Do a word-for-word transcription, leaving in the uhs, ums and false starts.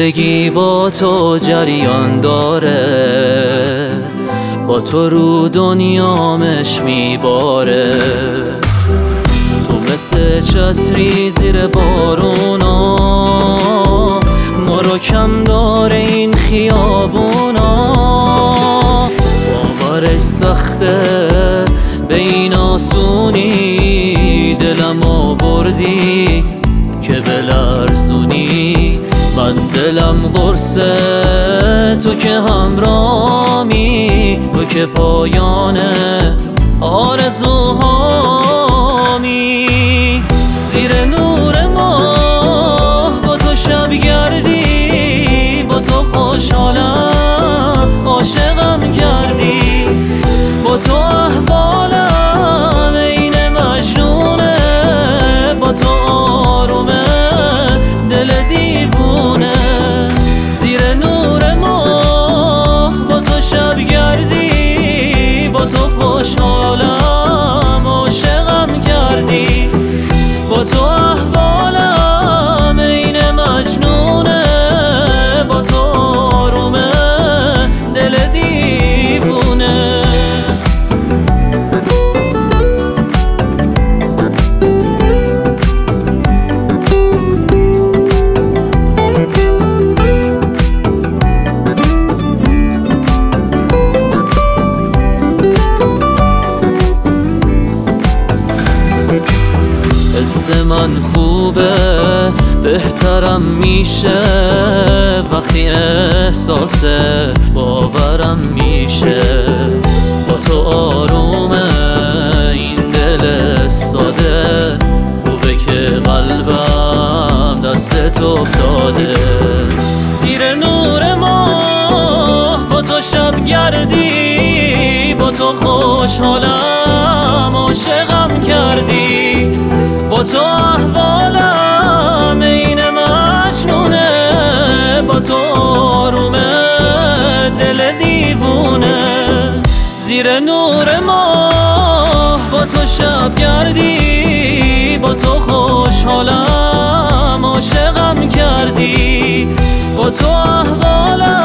زندگی با تو جریان داره، با تو رو دنیامش میباره. تو مثل چتری زیر بارونا، ما رو کم داره این خیابونا. باورش سخته به این آسونی، دلمو بردی که بلرزونی. من دلم قرصه تو که همرامی، تو که پایان آرزوهامی. زیر نور ماه با تو شب گردی، با تو خوشحالم عاشقم کردی. با تو احوالم این مجنونه، با تو آرومه دل دیوونه. زیر نور ماه با تو شب گردی، با تو خوشحالم عاشقم کردی. با تو احوالم این مجنونه، با تو آرومه دل دیوونه. حس من خوبه بهترم میشه، وقتی احساس باورم میشه. با تو آرومه این دل ساده، خوبه که قلبم دست افتاده. زیر نور ماه با تو شب گردی، با تو خوشحالم عاشقم کردی. با تو احوالم این مجنونه، با تو آرومه دل دیوونه. زیر نور ماه با تو شب گردی، با تو خوشحالم عاشقم کردی. با تو احوالم